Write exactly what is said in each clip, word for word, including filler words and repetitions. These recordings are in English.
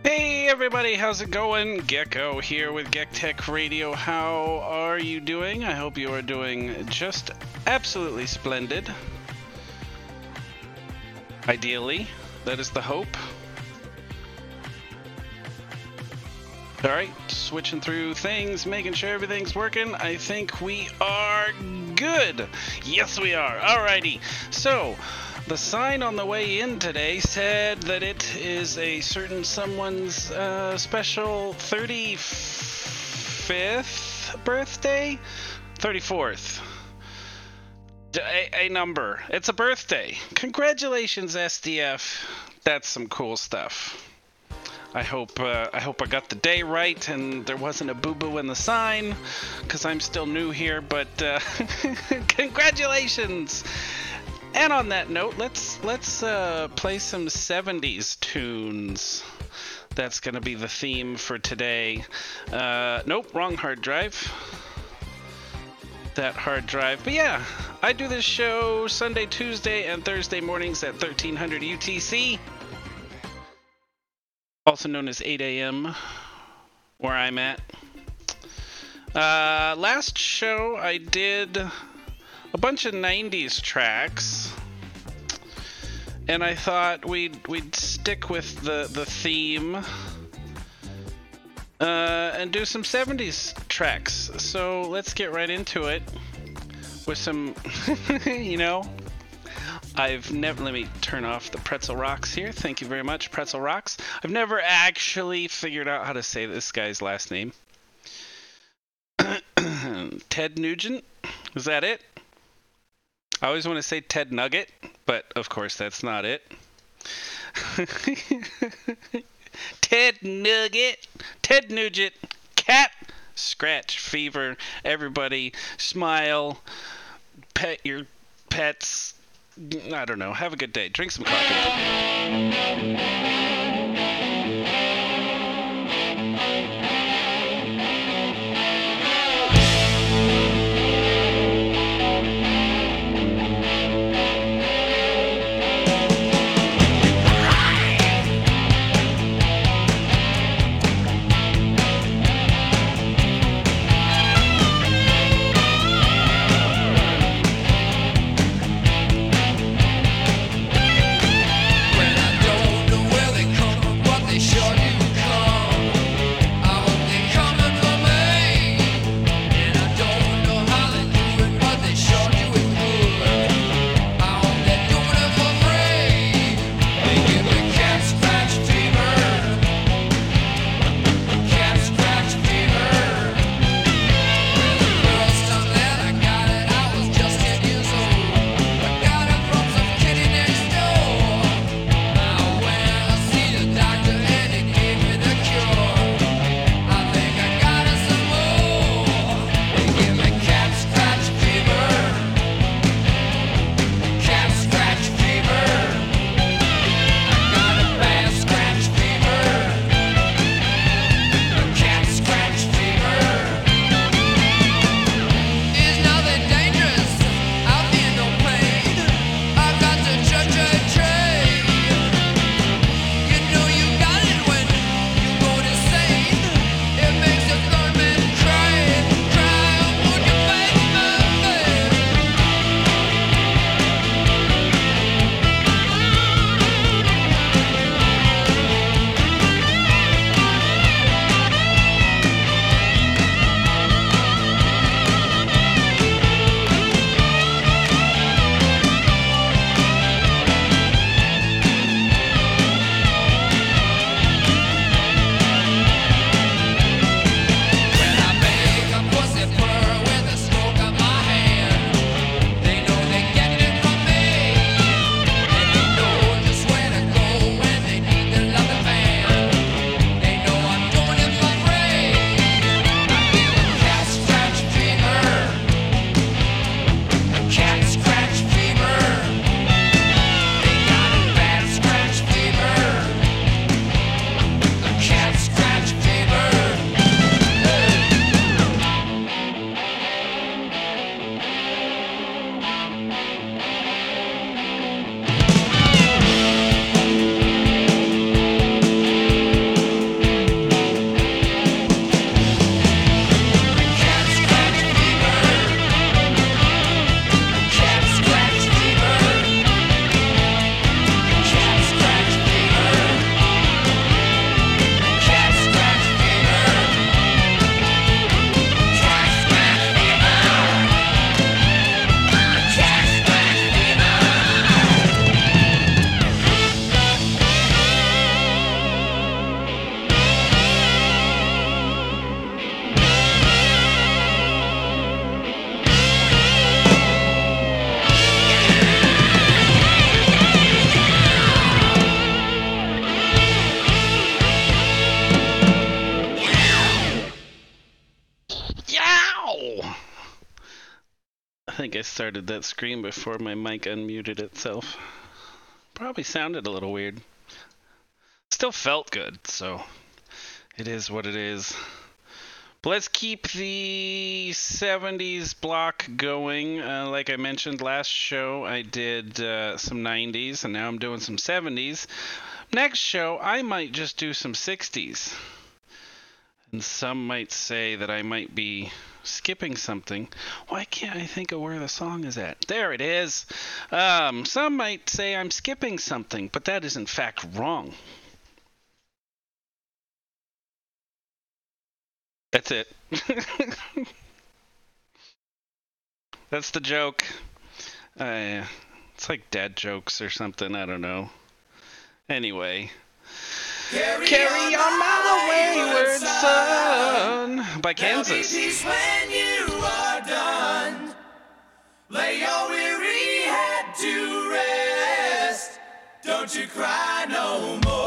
Hey everybody, how's it going? Gecko here with Gek Tech Radio. How are you doing? I hope you are doing just absolutely splendid. Ideally, that is the hope. Alright, switching through things, making sure everything's working. I think we are good. Yes, we are. Alrighty. So, the sign on the way in today said that it is a certain someone's uh, special thirty-fifth birthday? thirty-fourth. A, a number. It's a birthday. Congratulations, S D F. That's some cool stuff. I hope uh, I hope I got the day right and there wasn't a boo-boo in the sign, because I'm still new here, but uh, congratulations! And on that note, let's let's uh, play some seventies tunes. That's going to be the theme for today. Uh, nope, wrong hard drive. That hard drive. But yeah, I do this show Sunday, Tuesday, and Thursday mornings at thirteen hundred U T C. Also known as eight a.m. where I'm at. Uh, last show I did a bunch of nineties tracks, and I thought we'd we'd stick with the the theme uh, and do some seventies tracks. So let's get right into it with some, you know. I've never, let me turn off the Pretzel Rocks here. Thank you very much, Pretzel Rocks. I've never actually figured out how to say this guy's last name. Ted Nugent? Is that it? I always want to say Ted Nugget, but of course that's not it. Ted Nugget, Ted Nugent, Cat Scratch Fever. Everybody smile, pet your pets. I don't know. Have a good day. Drink some coffee. When I don't know where they think I started that screen before my mic unmuted itself. Probably sounded a little weird. Still felt good, so it is what it is. But let's keep the seventies block going. Uh, like I mentioned last show, I did uh, some nineties, and now I'm doing some seventies. Next show, I might just do some sixties. And some might say that I might be skipping something. Why can't I think of where the song is at? There it is. Um, some might say I'm skipping something, but that is in fact wrong. That's it. That's the joke. Uh, it's like dad jokes or something. I don't know. Anyway. Carry, Carry on, on my wayward son, son by Kansas. Peace when you are done. Lay your weary head to rest. Don't you cry no more.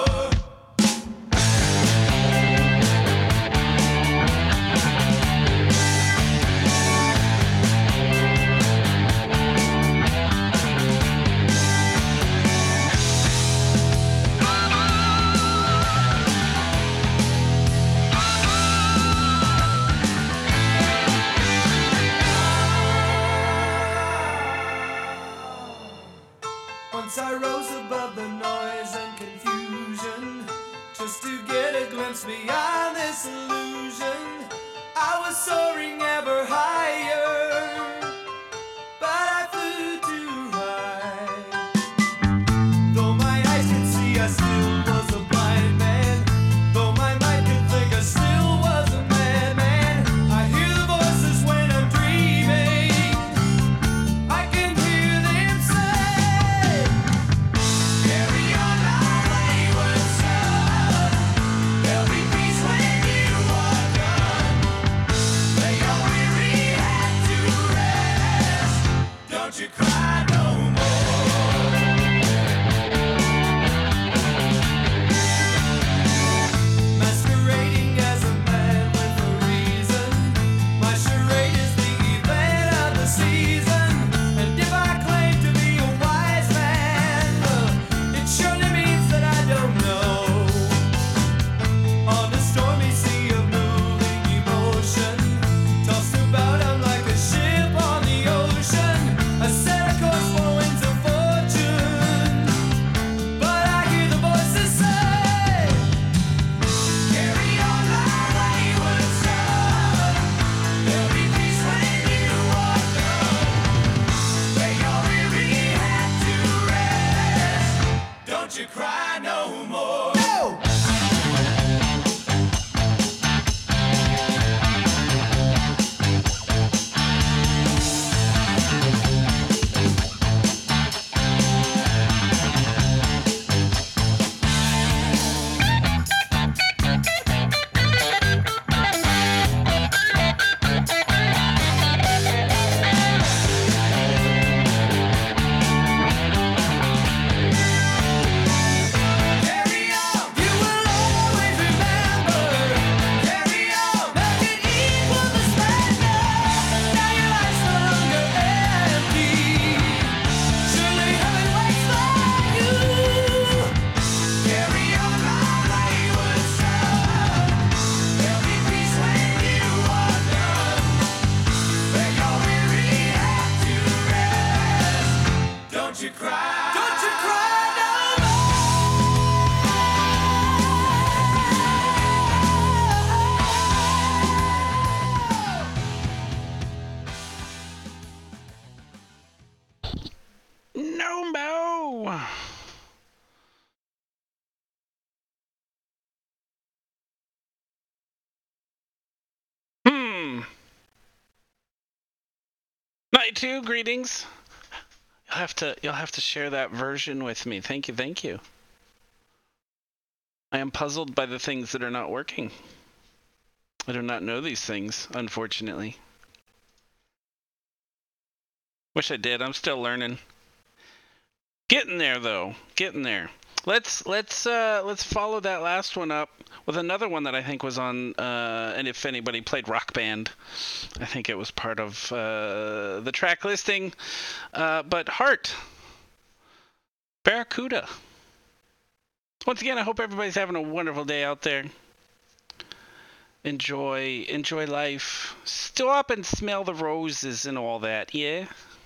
I rose above the noise and confusion just to get a glimpse beyond this illusion. I was soaring ever higher, but I flew too high. Though my eyes could see, I still was a blind man. Though my mind could think, I still was a madman. I hear the voices when I'm dreaming. I can hear them say, you cry no more. Masquerading as a man with a reason. My charade is the event of the season. And if I claim to be a wise man, it surely means that I don't know. On the stormy sea of moving emotion, tossed about I'm like a ship on the ocean. I set a course for winds of fortune, but I hear the voices say, carry on my wayward son. There'll be peace when you are done. Lay your weary head to rest. Don't you cry no more. No! Don't you cry, don't you cry no No more. Hmm. Night two, greetings. You'll have to you'll have to share that version with me. Thank you, thank you. I am puzzled by the things that are not working. I do not know these things, unfortunately. Wish I did. I'm still learning. Getting there though. Getting there. Let's let's uh let's follow that last one up with another one that I think was on, uh, and if anybody played Rock Band, I think it was part of uh, the track listing. Uh, but Heart, Barracuda. Once again, I hope everybody's having a wonderful day out there. Enjoy, enjoy life. Stop and smell the roses and all that, yeah?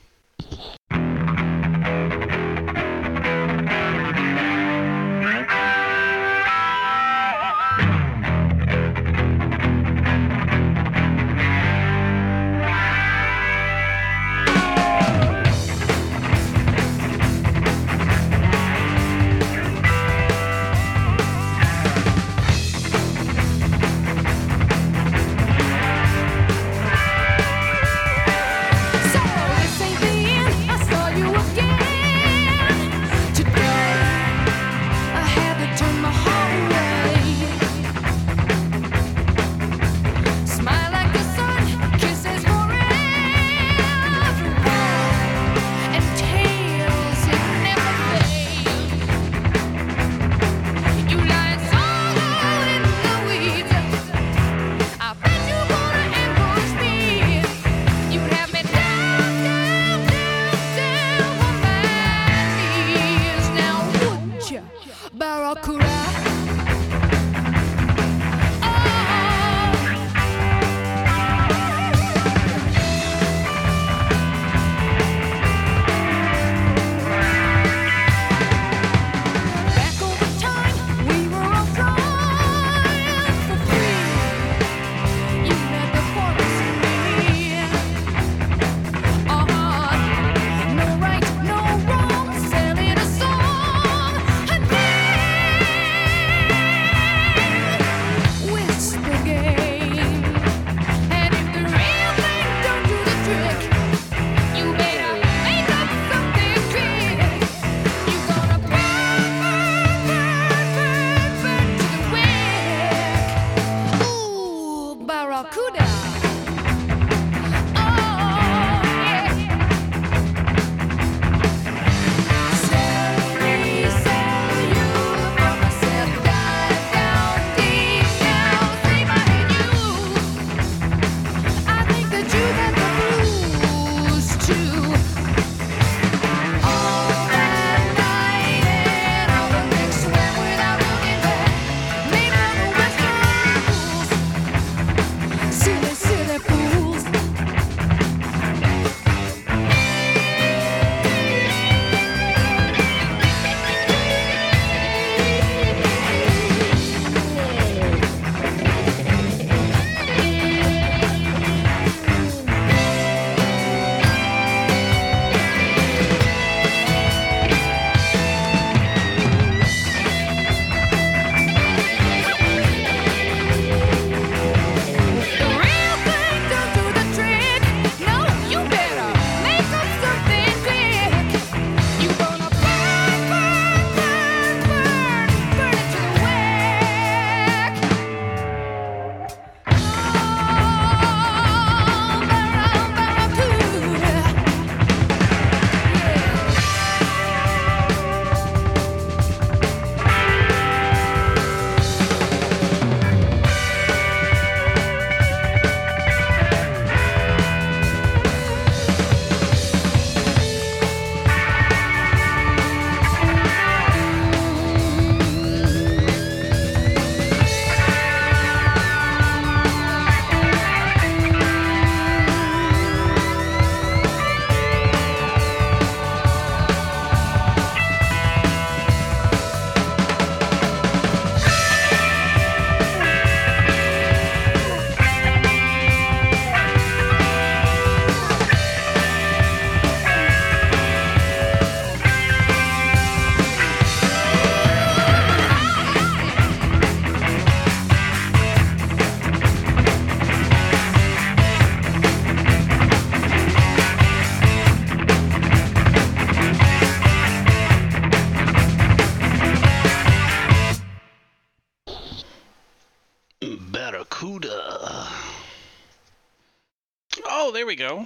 there we go.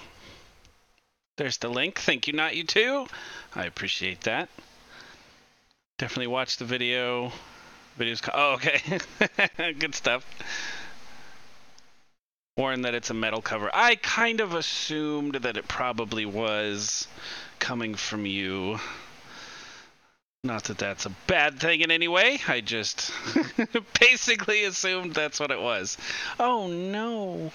There's the link. Thank you, Not You Too. I appreciate that. Definitely watch the video. Videos. Co- oh, okay. Good stuff. Warn that it's a metal cover. I kind of assumed that it probably was coming from you. Not that that's a bad thing in any way. I just basically assumed that's what it was. Oh no.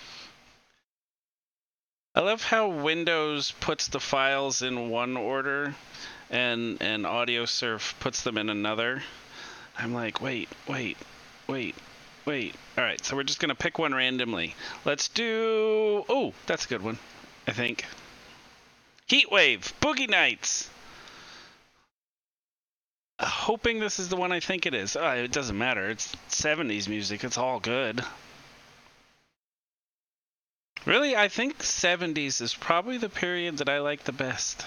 I love how Windows puts the files in one order and and AudioSurf puts them in another. I'm like, wait, wait, wait, wait. All right, so we're just going to pick one randomly. Let's do... Oh, that's a good one, I think. Heatwave, Boogie Nights. Uh, hoping this is the one I think it is. Uh, it doesn't matter. It's seventies music. It's all good. Really, I think seventies is probably the period that I like the best.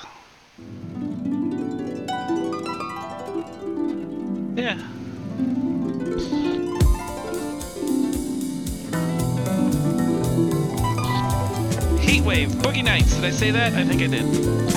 Yeah. Heatwave, Boogie Nights. Did I say that? I think I did.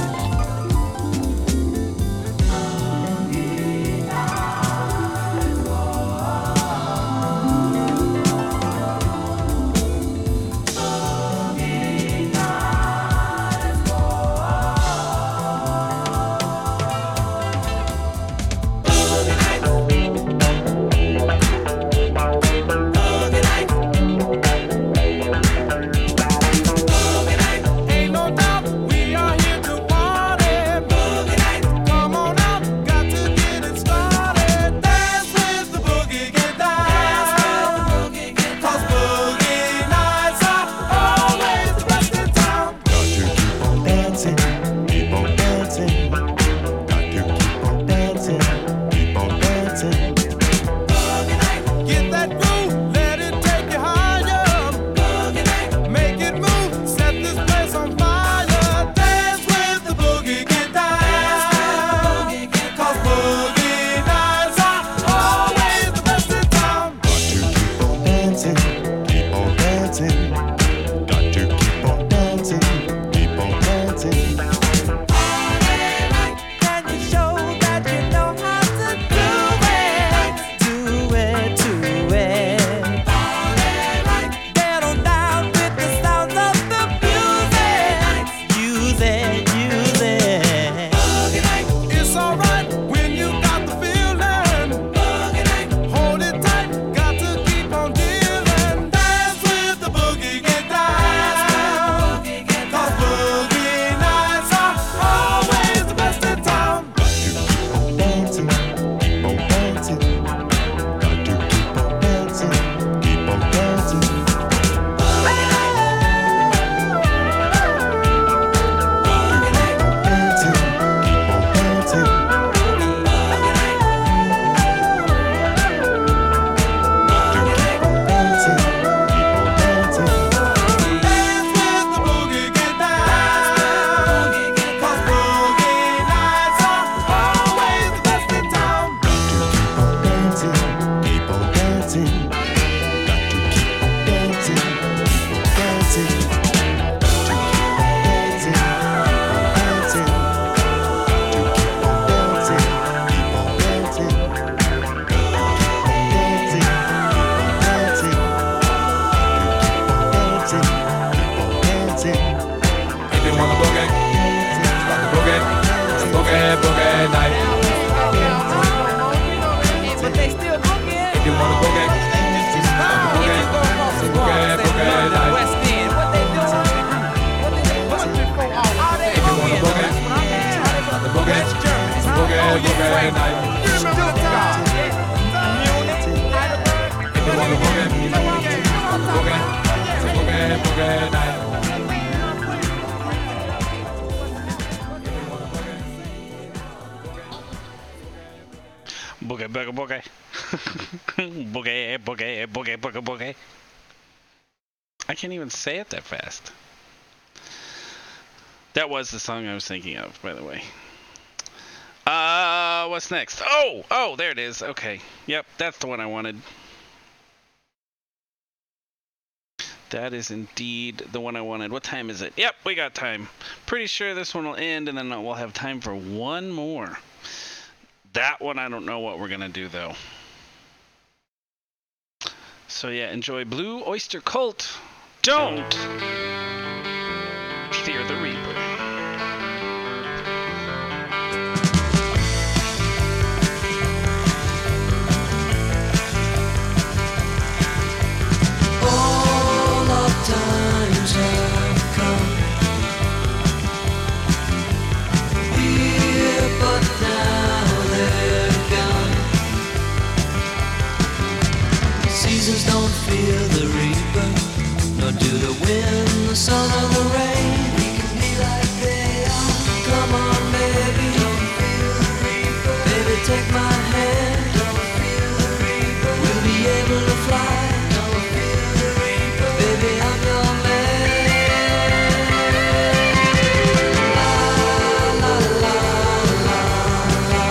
Boogie, boogie, boogie. Boogie, boogie, boogie, boogie, boogie. I can't even say it that fast. That was the song I was thinking of, by the way. Uh, what's next? Oh, oh, there it is. Okay. Yep, that's the one I wanted. That is indeed the one I wanted. What time is it? Yep, we got time. Pretty sure this one will end, and then we'll have time for one more. That one, I don't know what we're going to do, though. So yeah, enjoy Blue Oyster Cult. Don't fear the Reaper. All our times have come here, but now they're gone. Seasons don't fear the reaper, nor do the wind, the sun, or the rain. We can be like they are. Come on, baby, don't fear the reaper. Baby, take my hand, don't fear the reaper. We'll be able to fly. Baby, I'm your man. La la la la la.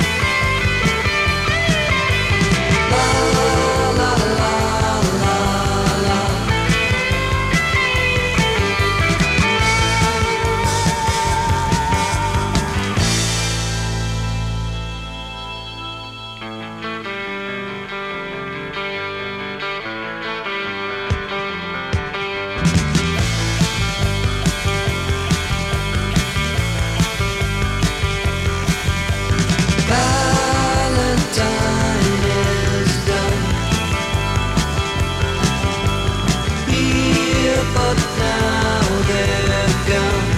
La la la la la. Valentine is done here, but now they're gone.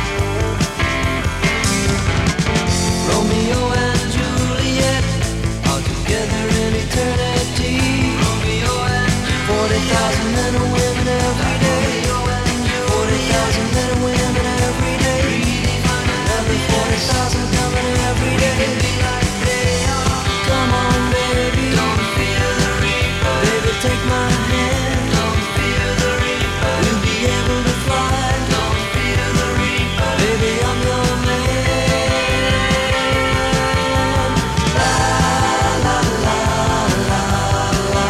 Romeo and Juliet are together in eternity. Romeo and forty thousand men and women every day. Forty thousand men and women every day. Another forty thousand coming every day. Come on, baby, don't fear the reaper. Baby, take my hand, don't fear the reaper. We'll be able to fly, don't fear the reaper. Baby, I'm your man. La la la la la.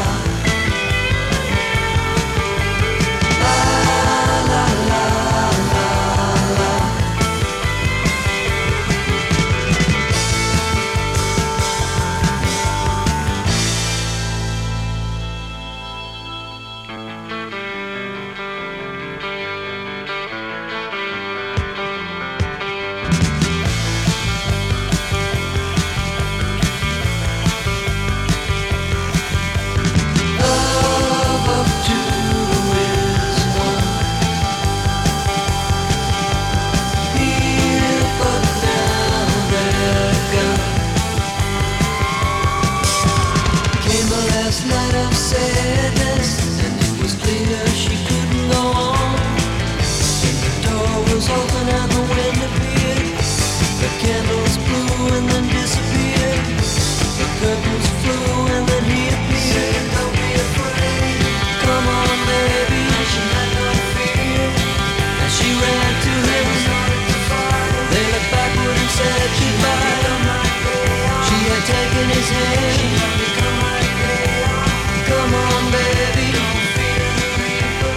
La la la la la. Love of two is one. Here, but now they're gone. Came the last night of sadness, and it was clear she couldn't go on. The door was open and the wind appeared. The candles blew and then disappeared. The curtains flew and then he appeared. Don't be afraid. Come on, baby. She had no fear. And she ran to him. They looked backward and said goodbye. She had taken his hand. Come on, baby. Don't fear the reaper.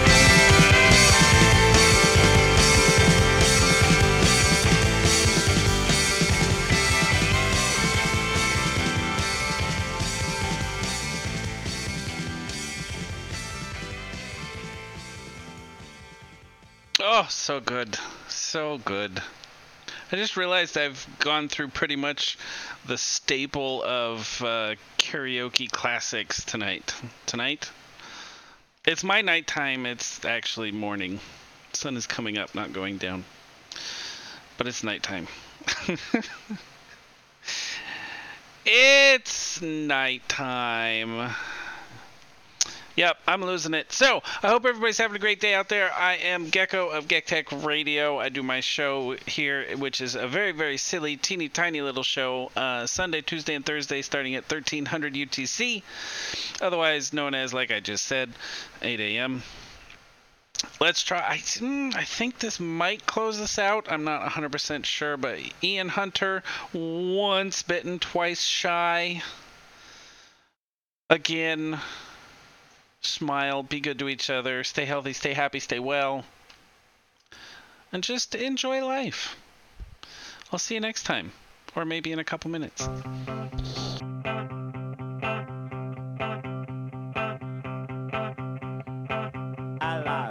Oh, so good. So good. I just realized I've gone through pretty much the staple of uh, karaoke classics tonight. Tonight? It's my nighttime. It's actually morning. Sun is coming up, not going down. But it's nighttime. It's nighttime. Yep, I'm losing it. So, I hope everybody's having a great day out there. I am Gecko of GeckTech Radio. I do my show here, which is a very, very silly, teeny tiny little show, uh, Sunday, Tuesday, and Thursday, starting at thirteen hundred U T C, otherwise known as, like I just said, eight a.m. Let's try. I, mm, I think this might close this out. I'm not one hundred percent sure, but Ian Hunter, once bitten, twice shy. Again, smile, be good to each other, stay healthy, stay happy, stay well, and just enjoy life. I'll see you next time, or maybe in a couple minutes. I lied.